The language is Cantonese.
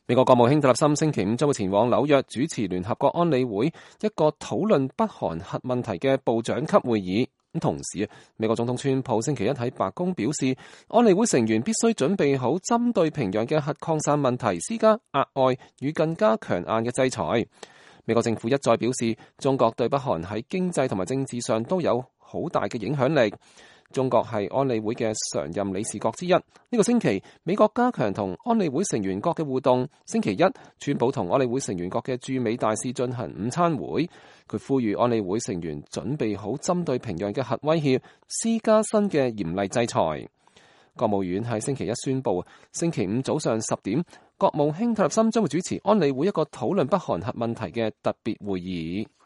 美國國務卿蒂勒森星期五將會前往紐約主持聯合國安理會一個討論北韓核問題嘅部長級會議。同時，美國總統川普星期一喺白宮表示，安理會成員必須準備好針對平壤嘅核擴散問題施加額外與更加強硬嘅制裁。美國政府一再表示，中國對北韓喺經濟同埋政治上都有好大嘅影響力。中國係安理會嘅常任理事國之一。呢個星期，美國加強同安理會成員國嘅互動。星期一，川普同安理會成員國嘅駐美大使進行午餐會。佢呼籲安理會成員準備好針對平壤嘅核威脅，施加新嘅嚴厲制裁。國務院喺星期一宣布，星期五早上10點，國務卿蒂勒森將會主持安理會一個討論北韓核問題嘅特別會議。